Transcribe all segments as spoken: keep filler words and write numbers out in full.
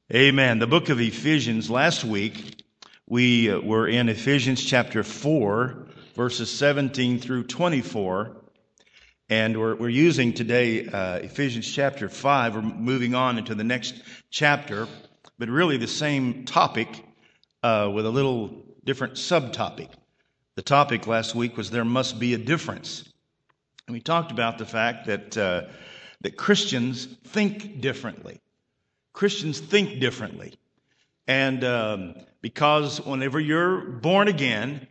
Amen. The book of Ephesians, last week, we uh, were in Ephesians chapter four, verses seventeen through twenty-four. And we're, we're using today uh, Ephesians chapter five. We're moving on into the next chapter, but really the same topic uh, with a little different subtopic. The topic last week was there must be a difference. And we talked about the fact that uh, that Christians think differently. Christians think differently. And um, because whenever you're born again,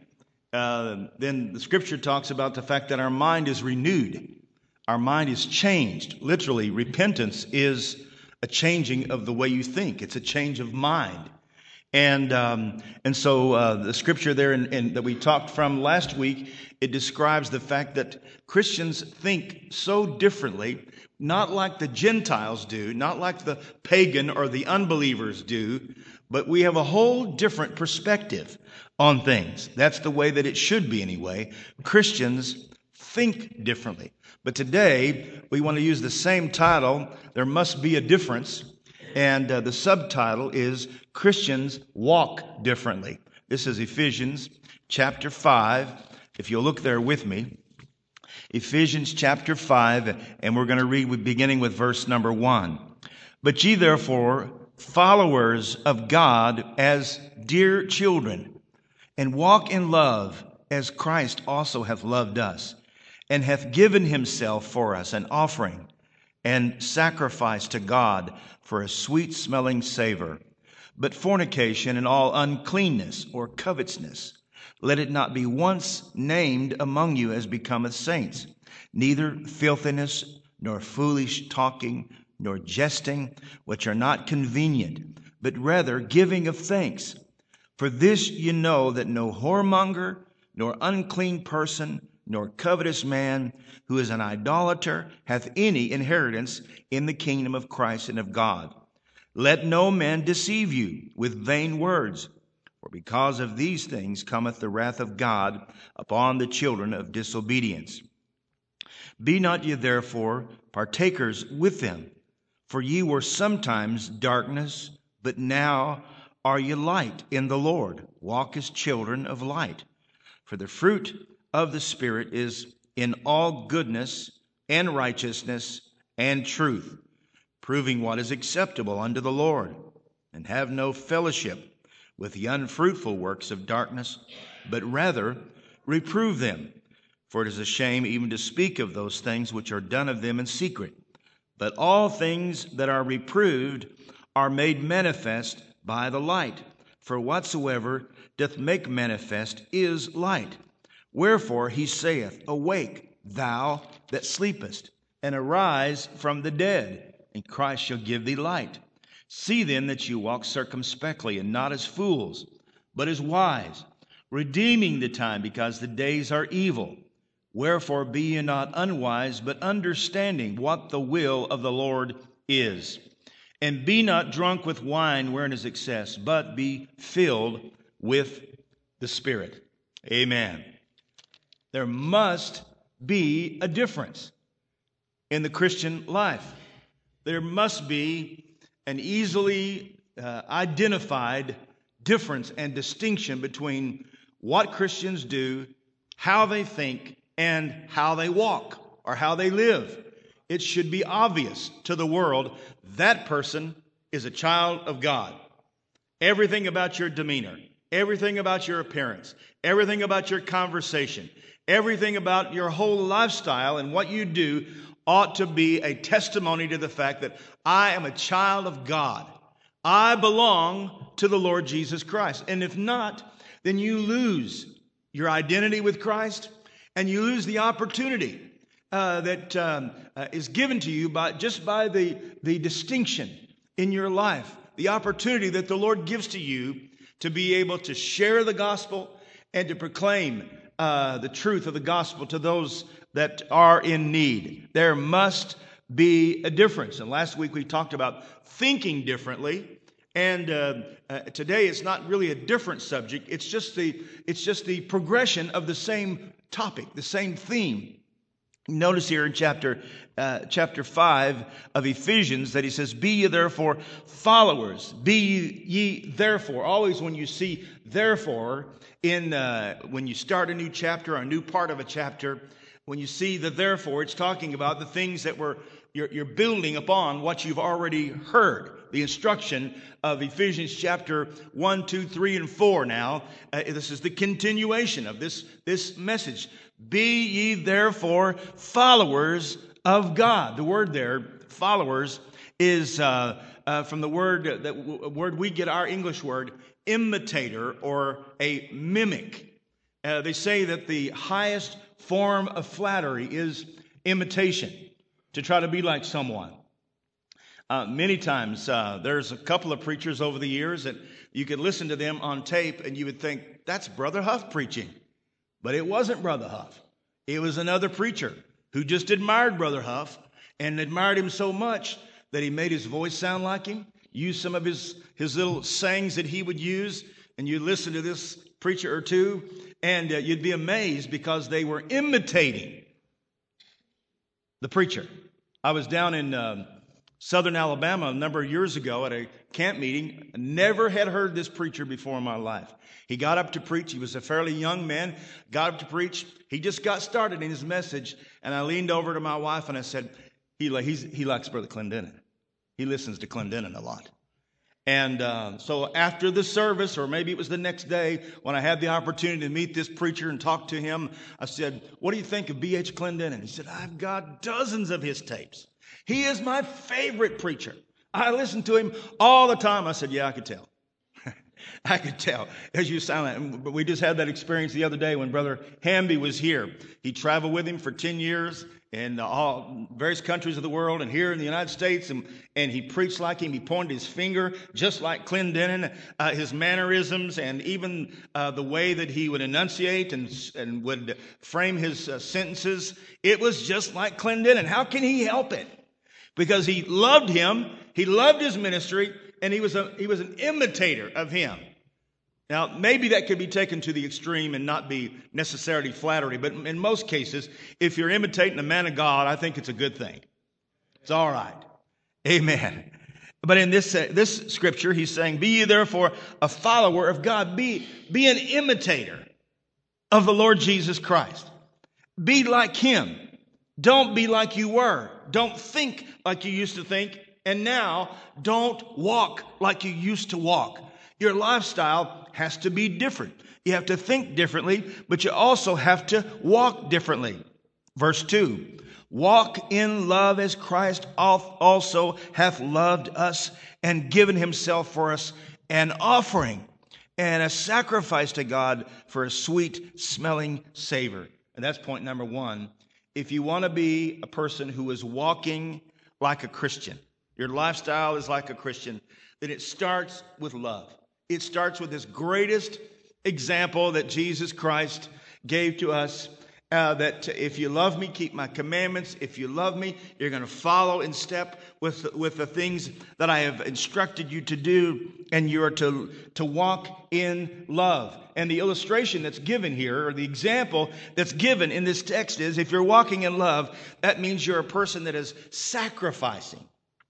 uh, then the scripture talks about the fact that our mind is renewed. Our mind is changed. Literally, repentance is a changing of the way you think. It's a change of mind. And um, and so uh, the scripture there in, in, that we talked from last week, it describes the fact that Christians think so differently, not like the Gentiles do, not like the pagan or the unbelievers do, but we have a whole different perspective on things. That's the way that it should be anyway. Christians think differently. But today, we want to use the same title, There Must Be a Difference. And uh, the subtitle is Christians Walk Differently. This is Ephesians chapter five. If you'll look there with me. Ephesians chapter five, and we're going to read beginning with verse number one. But ye therefore, followers of God as dear children, and walk in love as Christ also hath loved us, and hath given himself for us an offering and sacrifice to God for a sweet-smelling savor. But fornication and all uncleanness or covetousness, let it not be once named among you as becometh saints, neither filthiness, nor foolish talking, nor jesting, which are not convenient, but rather giving of thanks. For this ye know that no whoremonger, nor unclean person, nor covetous man, who is an idolater, hath any inheritance in the kingdom of Christ and of God. Let no man deceive you with vain words, for because of these things cometh the wrath of God upon the children of disobedience. Be not ye therefore partakers with them, for ye were sometimes darkness, but now are ye light in the Lord. Walk as children of light. For the fruit of the Spirit is in all goodness and righteousness and truth, proving what is acceptable unto the Lord, and have no fellowship with the unfruitful works of darkness, but rather reprove them. For it is a shame even to speak of those things which are done of them in secret. But all things that are reproved are made manifest by the light. For whatsoever doth make manifest is light. Wherefore he saith, Awake, thou that sleepest, and arise from the dead, and Christ shall give thee light. See then that you walk circumspectly, and not as fools, but as wise, redeeming the time, because the days are evil. Wherefore be ye not unwise, but understanding what the will of the Lord is. And be not drunk with wine wherein is excess, but be filled with the Spirit. Amen. There must be a difference in the Christian life. There must be an easily uh, identified difference and distinction between what Christians do, how they think, and how they walk or how they live. It should be obvious to the world that person is a child of God. Everything about your demeanor, everything about your appearance, everything about your conversation, everything about your whole lifestyle and what you do ought to be a testimony to the fact that I am a child of God. I belong to the Lord Jesus Christ. And if not, then you lose your identity with Christ, and you lose the opportunity uh, that um, uh, is given to you by just by the, the distinction in your life, the opportunity that the Lord gives to you to be able to share the gospel and to proclaim uh, the truth of the gospel to those that are in need. There must be a difference. And last week we talked about thinking differently. And uh, uh, today it's not really a different subject. It's just the it's just the progression of the same topic, the same theme. Notice here in chapter uh, chapter five of Ephesians that he says, "Be ye therefore followers. Be ye, ye therefore." Always when you see "therefore" in uh, when you start a new chapter or a new part of a chapter, when you see the "therefore," it's talking about the things that were you're, you're building upon what you've already heard. The instruction of Ephesians chapter one, two, three, and four. Now, uh, this is the continuation of this this message. Be ye therefore followers of God. The word there, followers, is uh, uh, from the word that word we get our English word imitator or a mimic. Uh, they say that the highest form of flattery is imitation, to try to be like someone. Uh, many times, uh, there's a couple of preachers over the years that you could listen to them on tape and you would think, that's Brother Huff preaching. But it wasn't Brother Huff. It was another preacher who just admired Brother Huff and admired him so much that he made his voice sound like him, used some of his, his little sayings that he would use, and you listen to this preacher or two, and uh, you'd be amazed because they were imitating the preacher. I was down in uh, Southern Alabama a number of years ago at a camp meeting. I never had heard this preacher before in my life. He got up to preach. He was a fairly young man, got up to preach. He just got started in his message, and I leaned over to my wife and I said, he, he's, he likes Brother Clendenin. He listens to Clendenin a lot. And uh, so after the service, or maybe it was the next day, when I had the opportunity to meet this preacher and talk to him, I said, what do you think of B H Clendenin? He said, I've got dozens of his tapes. He is my favorite preacher. I listen to him all the time. I said, yeah, I could tell. I could tell as you sound like. But we just had that experience the other day when Brother Hamby was here. He traveled with him for ten years in all various countries of the world and here in the United States. And, and he preached like him. He pointed his finger just like Clendenin, uh, his mannerisms and even uh, the way that he would enunciate and, and would frame his uh, sentences. It was just like Clendenin. How can he help it? Because he loved him. He loved his ministry. And he was a he was an imitator of him. Now, maybe that could be taken to the extreme and not be necessarily flattery. But in most cases, if you're imitating a man of God, I think it's a good thing. It's all right. Amen. But in this uh, this scripture, he's saying, be ye therefore a follower of God. Be, be an imitator of the Lord Jesus Christ. Be like him. Don't be like you were. Don't think like you used to think. And now, don't walk like you used to walk. Your lifestyle has to be different. You have to think differently, but you also have to walk differently. Verse two, walk in love as Christ also hath loved us and given himself for us, an offering and a sacrifice to God for a sweet smelling savor. And that's point number one. If you want to be a person who is walking like a Christian, your lifestyle is like a Christian, then it starts with love. It starts with this greatest example that Jesus Christ gave to us, uh, that if you love me, keep my commandments. If you love me, you're going to follow in step with, with the things that I have instructed you to do, and you are to, to walk in love. And the illustration that's given here, or the example that's given in this text is, if you're walking in love, that means you're a person that is sacrificing.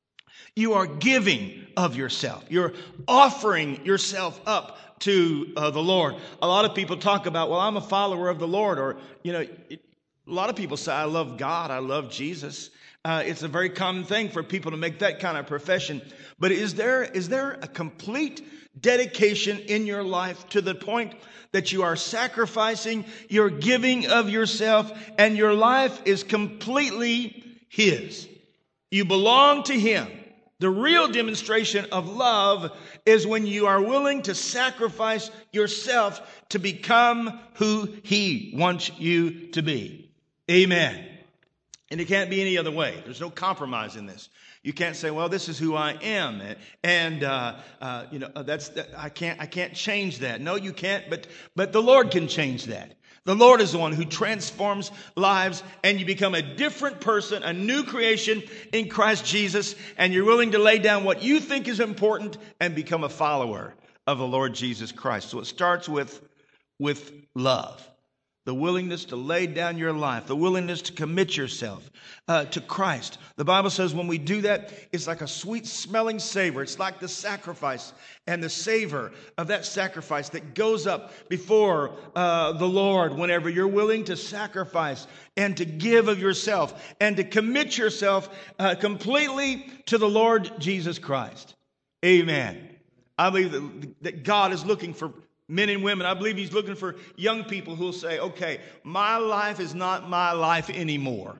You are giving of yourself. You're offering yourself up to uh, the Lord. A lot of people talk about, well, I'm a follower of the Lord. Or, you know, it, a lot of people say, I love God. I love Jesus. Uh, it's a very common thing for people to make that kind of profession. But is there is there a complete dedication in your life to the point that you are sacrificing, you're giving of yourself, and your life is completely His? You belong to Him. The real demonstration of love is when you are willing to sacrifice yourself to become who He wants you to be. Amen. And it can't be any other way. There's no compromise in this. You can't say, well, this is who I am. And, uh, uh, you know, that's, that, I can't, I can't change that. No, you can't, but, but the Lord can change that. The Lord is the one who transforms lives, and you become a different person, a new creation in Christ Jesus, and you're willing to lay down what you think is important and become a follower of the Lord Jesus Christ. So it starts with, with love. The willingness to lay down your life, the willingness to commit yourself uh, to Christ. The Bible says when we do that, it's like a sweet smelling savor. It's like the sacrifice and the savor of that sacrifice that goes up before uh, the Lord whenever you're willing to sacrifice and to give of yourself and to commit yourself uh, completely to the Lord Jesus Christ. Amen. I believe that, that God is looking for men and women. I believe he's looking for young people who will say, okay, my life is not my life anymore.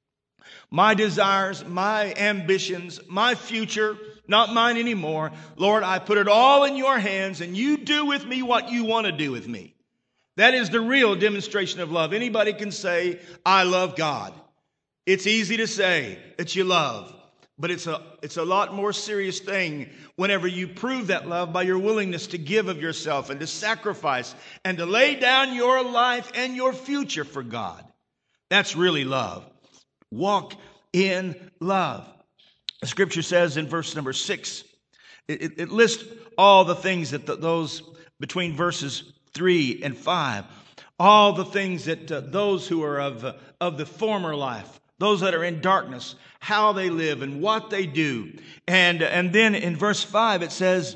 My desires, my ambitions, my future, not mine anymore. Lord, I put it all in your hands, and you do with me what you want to do with me. That is the real demonstration of love. Anybody can say, I love God. It's easy to say that you love. But it's a it's a lot more serious thing whenever you prove that love by your willingness to give of yourself and to sacrifice and to lay down your life and your future for God. That's really love. Walk in love. The scripture says in verse number six, it, it, it lists all the things that the, those between verses three and five, all the things that uh, those who are of, uh, of the former life, those that are in darkness, how they live and what they do. And, and then in verse five, it says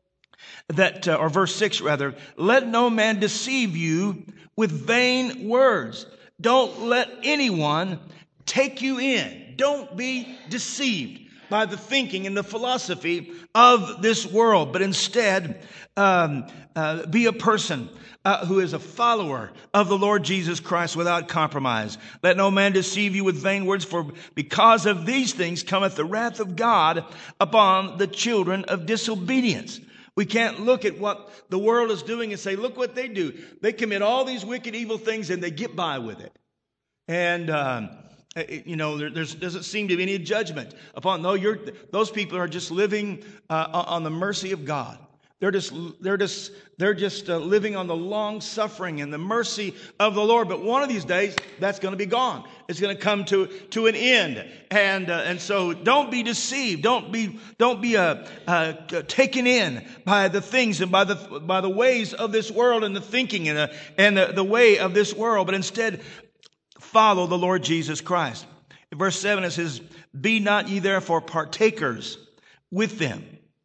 that, uh, or verse six rather, let no man deceive you with vain words. Don't let anyone take you in. Don't be deceived by the thinking and the philosophy of this world, but instead um, uh, be a person Uh, who is a follower of the Lord Jesus Christ without compromise. Let no man deceive you with vain words, for because of these things cometh the wrath of God upon the children of disobedience. We can't look at what the world is doing and say, look what they do. They commit all these wicked, evil things and they get by with it. And, um, it, you know, there there's, doesn't seem to be any judgment upon, no, you're, those people are just living uh, on the mercy of God. They're just, they're just, they're just uh, living on the long suffering and the mercy of the Lord. But one of these days, that's going to be gone. It's going to come to, to an end. And, uh, and so don't be deceived. Don't be, don't be, uh, uh, taken in by the things and by the, by the ways of this world and the thinking and the, and the, the way of this world. But instead, follow the Lord Jesus Christ. In verse seven, it says, be not ye therefore partakers with them.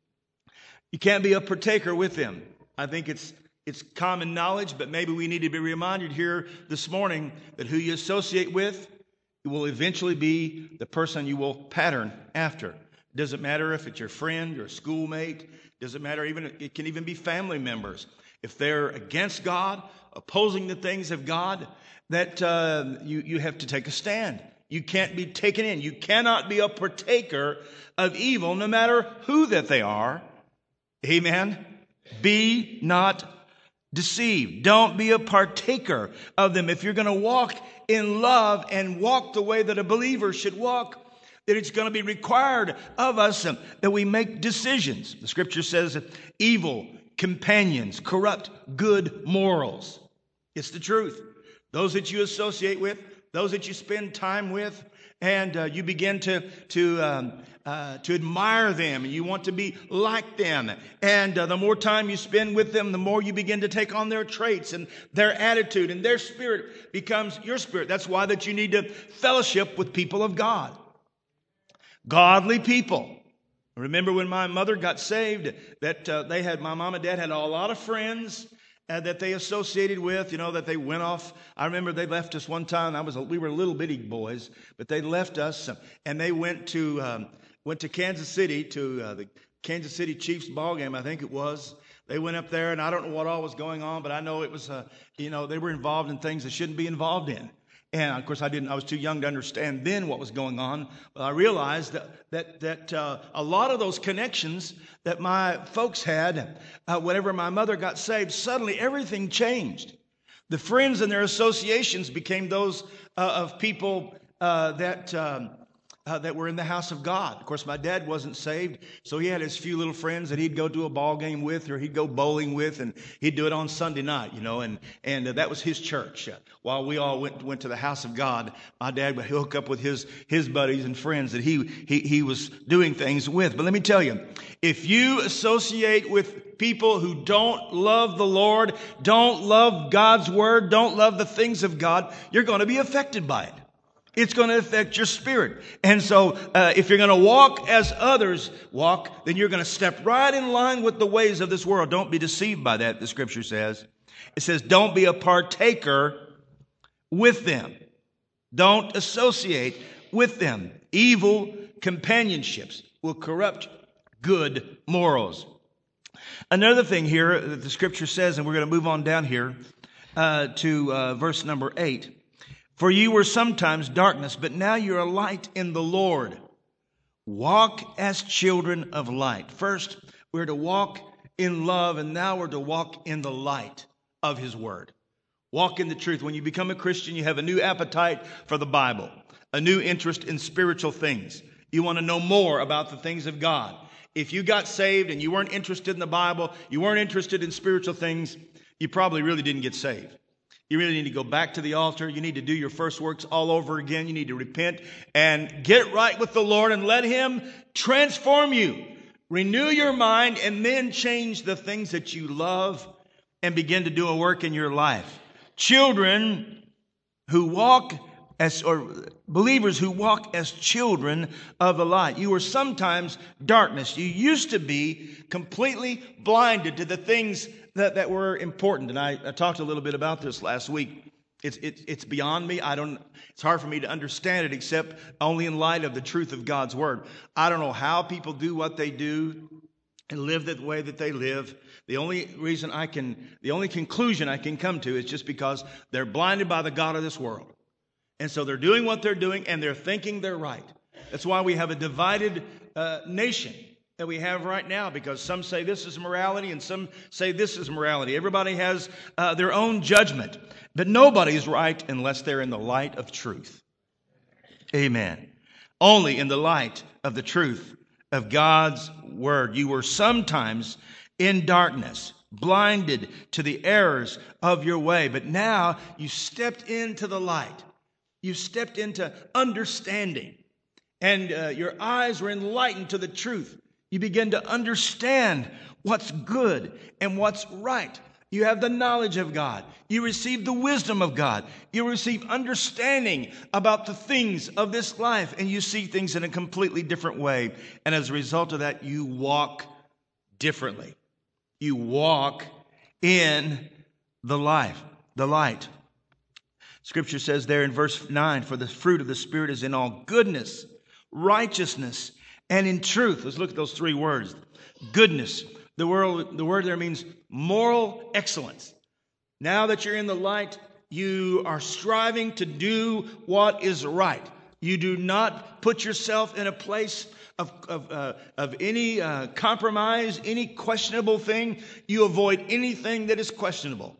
You can't be a partaker with them. I think it's it's common knowledge, but maybe we need to be reminded here this morning that who you associate with will eventually be the person you will pattern after. It doesn't matter if it's your friend or schoolmate. It doesn't matter, even it can even be family members. If they're against God, opposing the things of God, that uh, you, you have to take a stand. You can't be taken in. You cannot be a partaker of evil, no matter who that they are. Amen. Be not deceived. Don't be a partaker of them. If you're going to walk in love and walk the way that a believer should walk, that it's going to be required of us that we make decisions. The scripture says that evil companions corrupt good morals. It's the truth. Those that you associate with, those that you spend time with, and uh, you begin to to um, uh, to admire them, and you want to be like them. And uh, the more time you spend with them, the more you begin to take on their traits and their attitude, and their spirit becomes your spirit. That's why that you need to fellowship with people of God, godly people. Remember when my mother got saved, that uh, they had my mom and dad had a lot of friends Uh, that they associated with, you know, that they went off. I remember they left us one time. I was a, we were little bitty boys, but they left us and they went to um, went to Kansas City to uh, the Kansas City Chiefs ball game, I think it was. They went up there, and I don't know what all was going on, but I know it was, uh, you know, they were involved in things they shouldn't be involved in. And of course, I didn't. I was too young to understand then what was going on. But I realized that that that uh, a lot of those connections that my folks had, uh, whenever my mother got saved, suddenly everything changed. The friends and their associations became those uh, of people uh, that um, uh, that were in the house of God. Of course, my dad wasn't saved, so he had his few little friends that he'd go to a ball game with, or he'd go bowling with, and he'd do it on Sunday night, you know, and and uh, that was his church. Uh, while we all went went to the house of God, my dad would hook up with his his buddies and friends that he he he was doing things with. But let me tell you, if you associate with people who don't love the Lord, don't love God's word, don't love the things of God, you're going to be affected by it. It's going to affect your spirit. And so uh, if you're going to walk as others walk, then you're going to step right in line with the ways of this world. Don't be deceived by that, the scripture says. It says, don't be a partaker with them. Don't associate with them. Evil companionships will corrupt good morals. Another thing here that the scripture says, and we're going to move on down here uh, to uh, verse number eight. For you were sometimes darkness, but now you're a light in the Lord. Walk as children of light. First, we're to walk in love, and now we're to walk in the light of His Word. Walk in the truth. When you become a Christian, you have a new appetite for the Bible, a new interest in spiritual things. You want to know more about the things of God. If you got saved and you weren't interested in the Bible, you weren't interested in spiritual things, you probably really didn't get saved. You really need to go back to the altar. You need to do your first works all over again. You need to repent and get right with the Lord and let Him transform you. Renew your mind and then change the things that you love and begin to do a work in your life. Children who walk as, or believers who walk as children of the light. You were sometimes darkness. You used to be completely blinded to the things that, that were important. And I, I talked a little bit about this last week. It's, it's, it's beyond me. I don't, it's hard for me to understand it except only in light of the truth of God's word. I don't know how people do what they do and live the way that they live. The only reason I can, the only conclusion I can come to is just because they're blinded by the God of this world. And so they're doing what they're doing and they're thinking they're right. That's why we have a divided uh, nation that we have right now, because some say this is morality and some say this is morality. Everybody has uh, their own judgment, but nobody's right unless they're in the light of truth. Amen. Only in the light of the truth of God's word. You were sometimes in darkness, blinded to the errors of your way, but now you stepped into the light. You stepped into understanding, and uh, your eyes were enlightened to the truth. You begin to understand what's good and what's right. You have the knowledge of God. You receive the wisdom of God. You receive understanding about the things of this life, and you see things in a completely different way. And as a result of that, you walk differently. You walk in the life, the light. Scripture says there in verse nine, for the fruit of the Spirit is in all goodness, righteousness, and in truth. Let's look at those three words. Goodness. The word, the word there means moral excellence. Now that you're in the light, you are striving to do what is right. You do not put yourself in a place of, of, uh, of any uh, compromise, any questionable thing. You avoid anything that is questionable.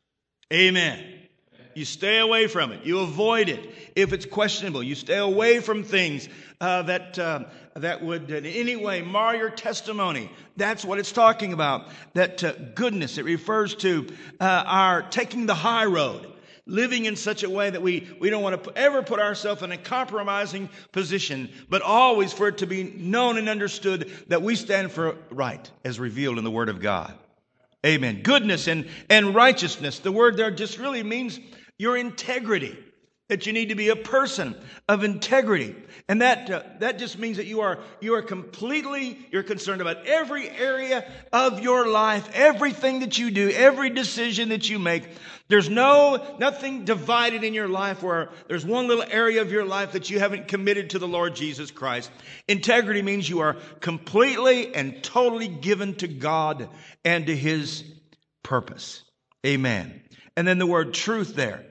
Amen. You stay away from it. You avoid it if it's questionable. You stay away from things uh, that uh, that would in any way mar your testimony. That's what it's talking about. That uh, goodness, it refers to uh, our taking the high road, living in such a way that we, we don't want to ever put ourselves in a compromising position, but always for it to be known and understood that we stand for right as revealed in the Word of God. Amen. Goodness and, and righteousness. The word there just really means your integrity, that you need to be a person of integrity. And that uh, that just means that you are you are completely, you're concerned about every area of your life, everything that you do, every decision that you make. There's no nothing divided in your life where there's one little area of your life that you haven't committed to the Lord Jesus Christ. Integrity means you are completely and totally given to God and to His purpose. Amen. And then the word truth there.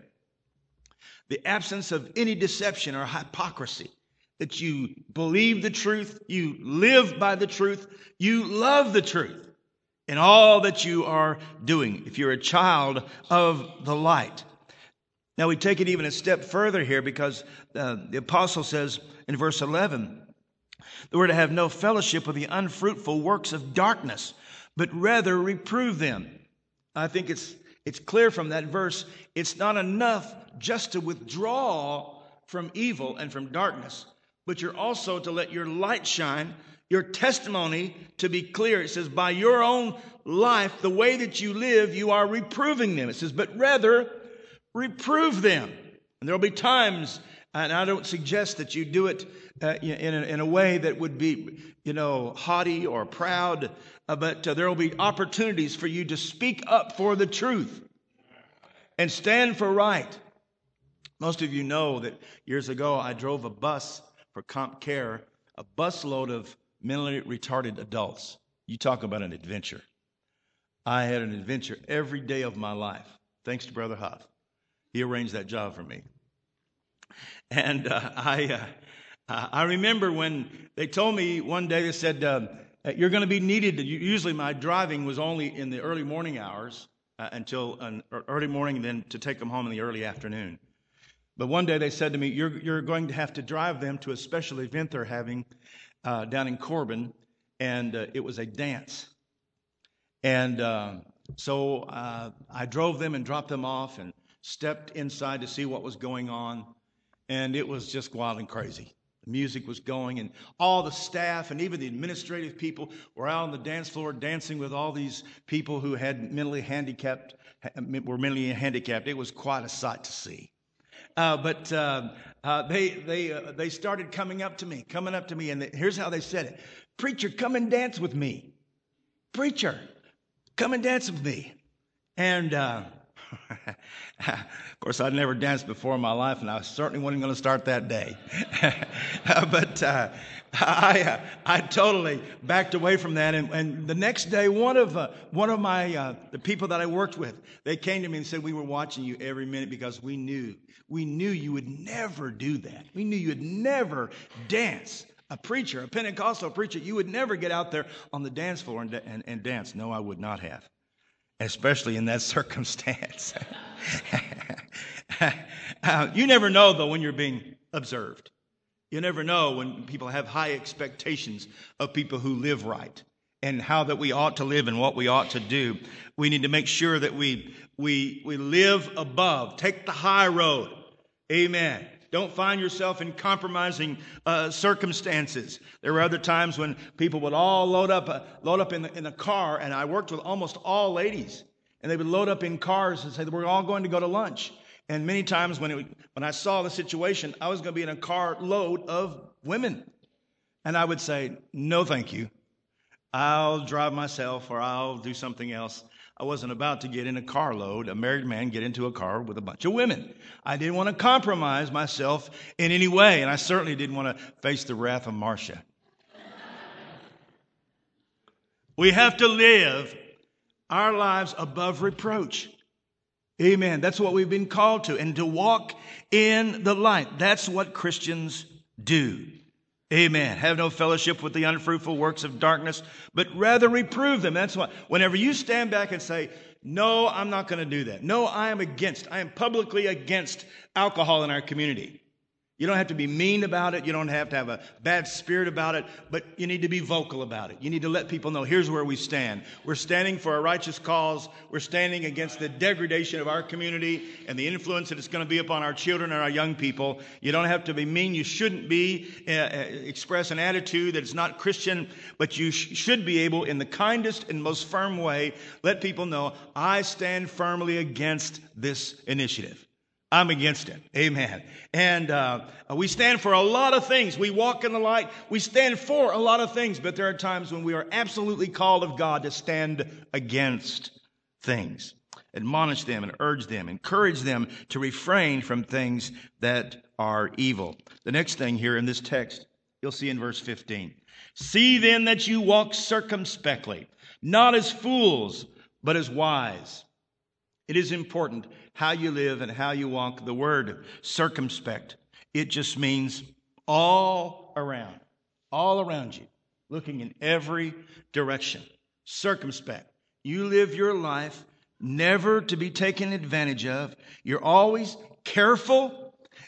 The absence of any deception or hypocrisy. That you believe the truth, you live by the truth, you love the truth in all that you are doing, if you're a child of the light. Now we take it even a step further here, because uh, the apostle says in verse eleven, that we're to have no fellowship with the unfruitful works of darkness, but rather reprove them. I think it's it's clear from that verse, it's not enough just to withdraw from evil and from darkness, but you're also to let your light shine, your testimony to be clear. It says, by your own life, the way that you live, you are reproving them. It says, but rather reprove them. And there'll be times, and I don't suggest that you do it uh, in, a, in a way that would be, you know, haughty or proud, uh, but uh, there will be opportunities for you to speak up for the truth and stand for right. Most of you know that years ago I drove a bus for Comp Care, a busload of mentally retarded adults. You talk about an adventure. I had an adventure every day of my life, thanks to Brother Huff. He arranged that job for me. And uh, I uh, I remember when they told me one day, they said, uh, you're going to be needed. Usually my driving was only in the early morning hours uh, until an early morning, and then to take them home in the early afternoon. But one day they said to me, you're, you're going to have to drive them to a special event they're having uh, down in Corbin, and uh, it was a dance. And uh, so uh, I drove them and dropped them off and stepped inside to see what was going on, and it was just wild and crazy. The music was going, and all the staff and even the administrative people were out on the dance floor dancing with all these people who had mentally handicapped, were mentally handicapped. It was quite a sight to see. Uh, but uh, uh, they they uh, they started coming up to me, coming up to me, and they, here's how they said it: "Preacher, come and dance with me. Preacher, come and dance with me." And uh, of course, I'd never danced before in my life, and I certainly wasn't going to start that day. but uh, I uh, I totally backed away from that. And, and the next day, one of uh, one of my uh, the people that I worked with, they came to me and said, "We were watching you every minute because we knew we knew you would never do that. We knew you would never dance. A preacher, a Pentecostal preacher, you would never get out there on the dance floor and, and, and dance." No, I would not have, especially in that circumstance. uh, you never know, though, when you're being observed. You never know when people have high expectations of people who live right and how that we ought to live and what we ought to do. We need to make sure that we we we live above, take the high road. Amen. Don't find yourself in compromising uh, circumstances. There were other times when people would all load up, uh, load up in, the, in a car, and I worked with almost all ladies, and they would load up in cars and say, "We're all going to go to lunch." And many times when it, when I saw the situation, I was going to be in a car load of women, and I would say, "No, thank you. I'll drive myself, or I'll do something else." I wasn't about to get in a carload, a married man get into a car with a bunch of women. I didn't want to compromise myself in any way, and I certainly didn't want to face the wrath of Marcia. We have to live our lives above reproach. Amen. That's what we've been called to, and to walk in the light. That's what Christians do. Amen. Have no fellowship with the unfruitful works of darkness, but rather reprove them. That's why whenever you stand back and say, "No, I'm not going to do that. No, I am against, I am publicly against alcohol in our community." You don't have to be mean about it. You don't have to have a bad spirit about it, but you need to be vocal about it. You need to let people know, here's where we stand. We're standing for a righteous cause. We're standing against the degradation of our community and the influence that it's going to be upon our children and our young people. You don't have to be mean. You shouldn't be uh, express an attitude that is not Christian, but you sh- should be able, in the kindest and most firm way, let people know, I stand firmly against this initiative. I'm against it. Amen. And uh, we stand for a lot of things. We walk in the light. We stand for a lot of things. But there are times when we are absolutely called of God to stand against things. Admonish them and urge them. Encourage them to refrain from things that are evil. The next thing here in this text, you'll see in verse fifteen. See then that you walk circumspectly, not as fools, but as wise. It is important how you live and how you walk. The word circumspect, it just means all around, all around you, looking in every direction. Circumspect. You live your life never to be taken advantage of. You're always careful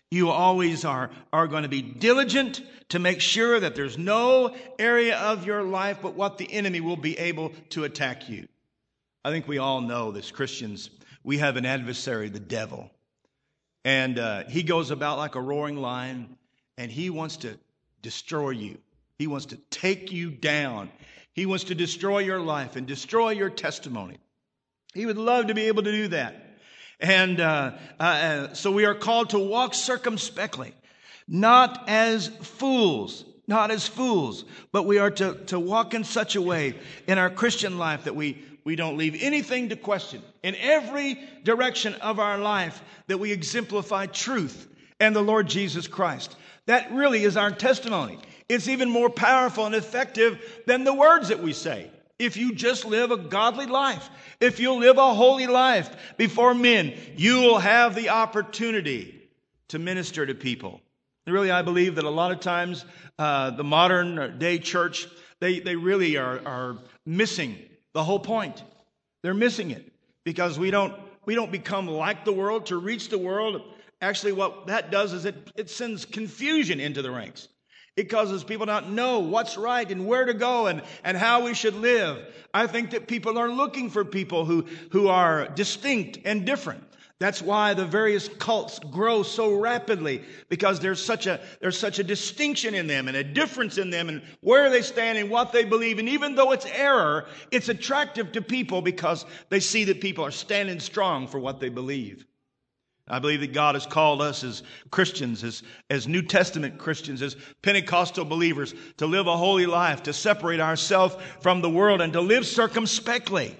You always are, are going to be diligent to make sure that there's no area of your life but what the enemy will be able to attack you. I think we all know as Christians, we have an adversary, the devil. And uh, he goes about like a roaring lion, and he wants to destroy you. He wants to take you down. He wants to destroy your life and destroy your testimony. He would love to be able to do that. And uh, uh, so we are called to walk circumspectly, not as fools, not as fools, but we are to, to walk in such a way in our Christian life that we, we don't leave anything to question. In every direction of our life, that we exemplify truth and the Lord Jesus Christ. That really is our testimony. It's even more powerful and effective than the words that we say. If you just live a godly life, if you live a holy life before men, you will have the opportunity to minister to people. And really, I believe that a lot of times uh, the modern day church, they, they really are, are missing the whole point. They're missing it because we don't, we don't become like the world to reach the world. Actually, what that does is it, it sends confusion into the ranks. It causes people not know what's right and where to go and, and how we should live. I think that people are looking for people who, who are distinct and different. That's why the various cults grow so rapidly, because there's such a there's such a distinction in them and a difference in them and where they stand and what they believe. And even though it's error, it's attractive to people because they see that people are standing strong for what they believe. I believe that God has called us as Christians, as, as New Testament Christians, as Pentecostal believers, to live a holy life, to separate ourselves from the world and to live circumspectly.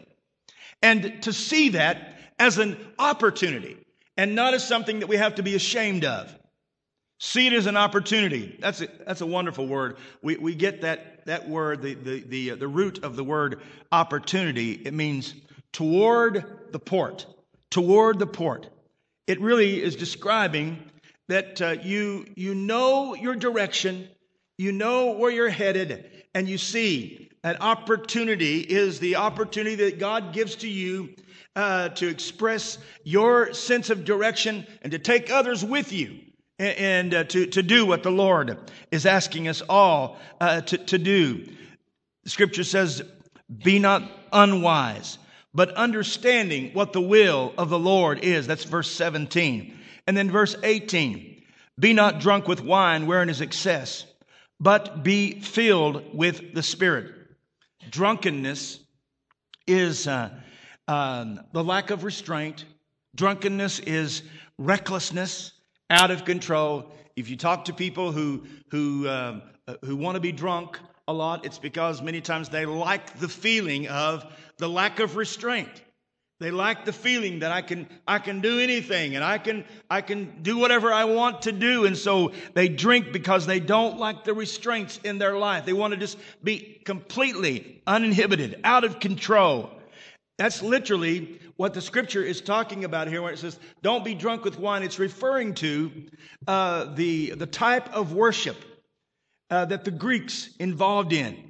And to see that as an opportunity and not as something that we have to be ashamed of. See it as an opportunity. That's a, that's a wonderful word. We, we get that, that word, the, the, the, the root of the word opportunity. It means toward the port, toward the port. It really is describing that uh, you, you know your direction, you know where you're headed, and you see an opportunity is the opportunity that God gives to you uh, to express your sense of direction and to take others with you and, and uh, to, to do what the Lord is asking us all uh, to, to do. The scripture says, be not unwise, but understanding what the will of the Lord is. That's verse seventeen. And then verse eighteen. Be not drunk with wine wherein is excess, but be filled with the Spirit. Drunkenness is uh, uh, the lack of restraint. Drunkenness is recklessness, out of control. If you talk to people who, who, uh, who want to be drunk a lot, it's because many times they like the feeling of the lack of restraint. They like the feeling that I can I can do anything and I can I can do whatever I want to do. And so they drink because they don't like the restraints in their life. They want to just be completely uninhibited, out of control. That's literally what the scripture is talking about here when it says, don't be drunk with wine. It's referring to uh, the, the type of worship uh, that the Greeks involved in.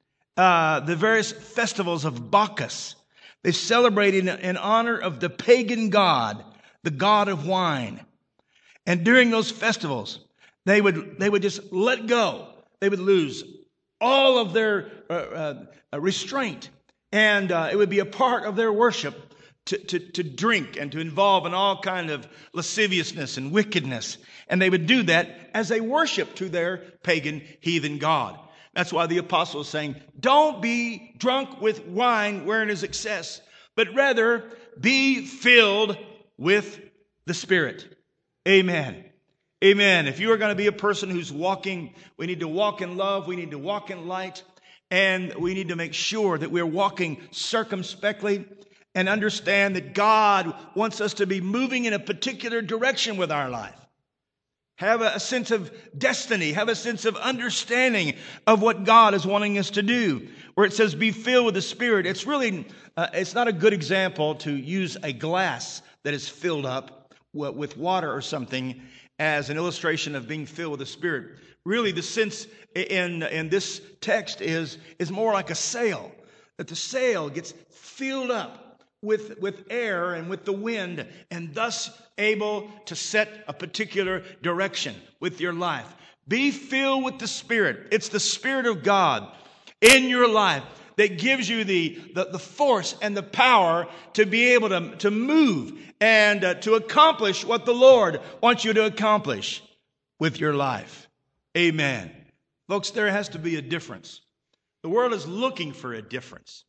Uh, the various festivals of Bacchus. They celebrated in honor of the pagan god, the god of wine. And during those festivals, they would they would just let go. They would lose all of their uh, uh, restraint. And uh, it would be a part of their worship to, to, to drink and to involve in all kind of lasciviousness and wickedness. And they would do that as they worship to their pagan heathen god. That's why the apostle is saying, don't be drunk with wine wherein is excess, but rather be filled with the Spirit. Amen. Amen. If you are going to be a person who's walking, we need to walk in love, we need to walk in light, and we need to make sure that we're walking circumspectly and understand that God wants us to be moving in a particular direction with our life. Have a sense of destiny. Have a sense of understanding of what God is wanting us to do. Where it says, be filled with the Spirit. It's really, uh, it's not a good example to use a glass that is filled up with water or something as an illustration of being filled with the Spirit. Really, the sense in, in this text is, is more like a sail. That the sail gets filled up with, with air and with the wind, and thus able to set a particular direction with your life. Be filled with the Spirit. It's the Spirit of God in your life that gives you the, the, the force and the power to be able to, to move and uh, to accomplish what the Lord wants you to accomplish with your life. Amen. Folks, there has to be a difference. The world is looking for a difference.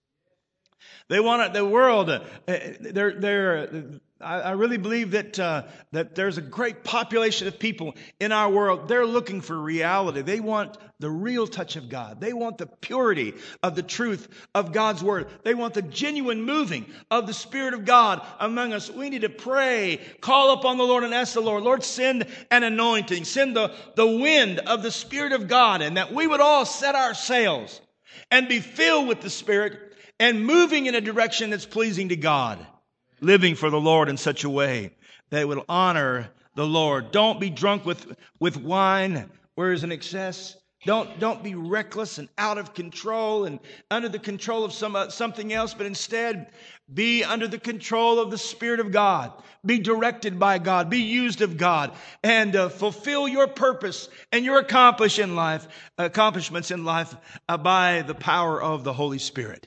They want the world. Uh, they're, they're, I, I really believe that uh, that there's a great population of people in our world. They're looking for reality. They want the real touch of God. They want the purity of the truth of God's word. They want the genuine moving of the Spirit of God among us. We need to pray, call upon the Lord, and ask the Lord, Lord, send an anointing, send the the wind of the Spirit of God, and that we would all set our sails and be filled with the Spirit, and moving in a direction that's pleasing to God, living for the Lord in such a way that it will honor the Lord. Don't be drunk with, with wine where there's an excess. Don't, don't be reckless and out of control and under the control of some, uh, something else, but instead be under the control of the Spirit of God. Be directed by God. Be used of God, and uh, fulfill your purpose and your accomplish in life, accomplishments in life uh, by the power of the Holy Spirit.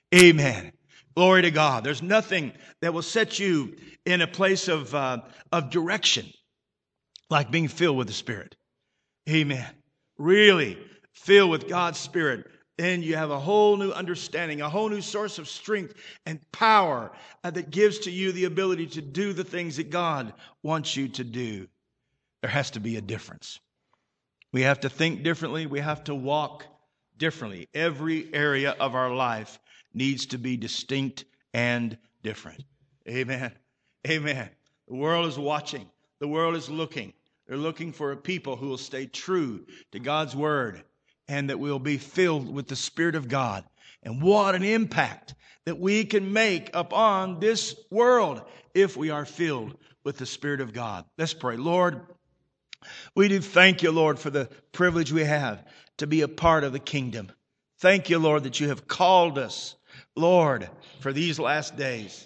Amen. Glory to God. There's nothing that will set you in a place of, uh, of direction like being filled with the Spirit. Amen. Really filled with God's Spirit. Then you have a whole new understanding, a whole new source of strength and power uh, that gives to you the ability to do the things that God wants you to do. There has to be a difference. We have to think differently. We have to walk differently. Every area of our life needs to be distinct and different. Amen. Amen. The world is watching. The world is looking. They're looking for a people who will stay true to God's word and that will be filled with the Spirit of God. And what an impact that we can make upon this world if we are filled with the Spirit of God. Let's pray. Lord, we do thank you, Lord, for the privilege we have to be a part of the kingdom. Thank you, Lord, that you have called us, Lord, for these last days.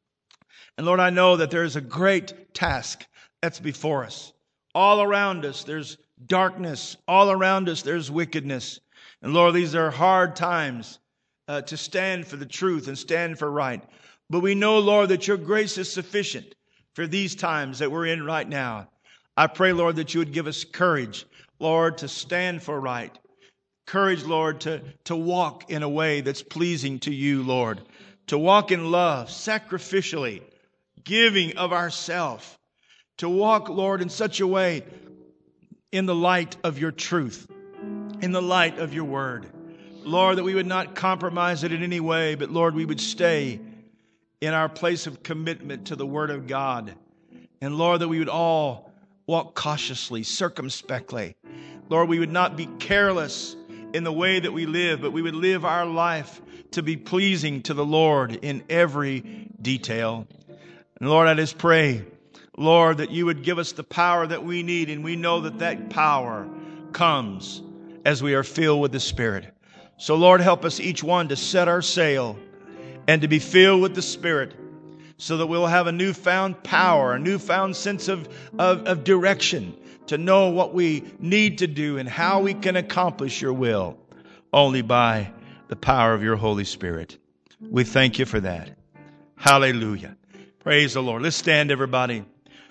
And Lord, I know that there is a great task that's before us. All around us, there's darkness. All around us, there's wickedness. And Lord, these are hard times uh, to stand for the truth and stand for right. But we know, Lord, that your grace is sufficient for these times that we're in right now. I pray, Lord, that you would give us courage, Lord, to stand for right. Courage, Lord, to, to walk in a way that's pleasing to you, Lord. To walk in love, sacrificially, giving of ourself. To walk, Lord, in such a way in the light of your truth, in the light of your word. Lord, that we would not compromise it in any way, but Lord, we would stay in our place of commitment to the word of God. And Lord, that we would all walk cautiously, circumspectly. Lord, we would not be careless in the way that we live, but we would live our life to be pleasing to the Lord in every detail. And Lord, I just pray, Lord, that you would give us the power that we need, and we know that that power comes as we are filled with the Spirit. So, Lord, help us each one to set our sail and to be filled with the Spirit so that we'll have a newfound power, a newfound sense of, of, of direction to know what we need to do and how we can accomplish your will only by the power of your Holy Spirit. We thank you for that. Hallelujah. Praise the Lord. Let's stand, everybody.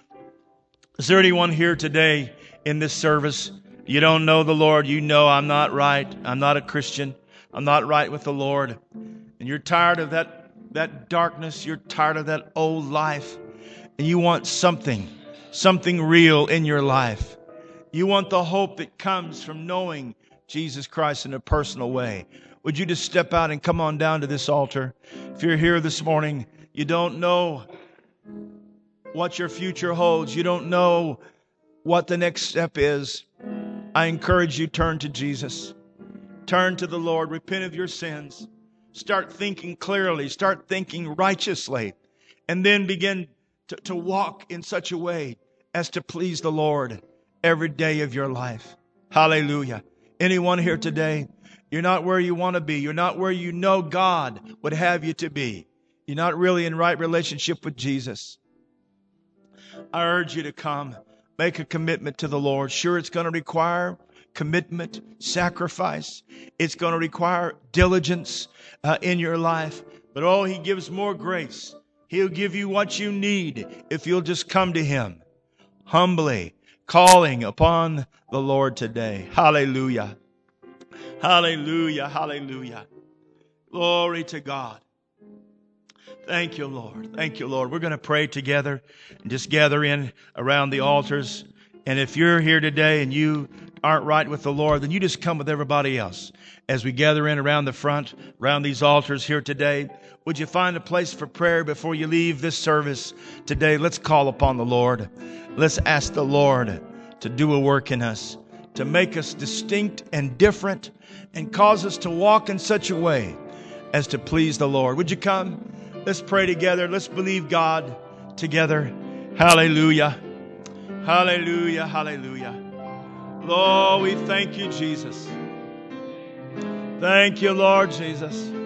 Is there anyone here today in this service? You don't know the Lord. You know I'm not right. I'm not a Christian. I'm not right with the Lord. And you're tired of that, that darkness. You're tired of that old life. And you want something, something real in your life. You want the hope that comes from knowing Jesus Christ in a personal way. Would you just step out and come on down to this altar? If you're here this morning, you don't know what your future holds. You don't know what the next step is. I encourage you, turn to Jesus. Turn to the Lord. Repent of your sins. Start thinking clearly. Start thinking righteously. And then begin to, to walk in such a way as to please the Lord every day of your life. Hallelujah. Anyone here today, you're not where you want to be. You're not where you know God would have you to be. you're not really in right relationship with Jesus, I urge you to come. Make a commitment to the Lord. Sure, it's going to require commitment, sacrifice. It's going to require diligence uh, in your life. But oh, He gives more grace. He'll give you what you need if you'll just come to Him humbly, calling upon the Lord today. Hallelujah. Hallelujah. Hallelujah. Glory to God. Thank you, Lord. Thank you, Lord. We're going to pray together and just gather in around the altars. And if you're here today and you aren't right with the Lord, then you just come with everybody else. As we gather in around the front, around these altars here today, would you find a place for prayer before you leave this service today? Let's call upon the Lord. Let's ask the Lord to do a work in us, to make us distinct and different, and cause us to walk in such a way as to please the Lord. Would you come? Let's pray together. Let's believe God together. Hallelujah. Hallelujah. Hallelujah. Lord, we thank you, Jesus. Thank you, Lord Jesus.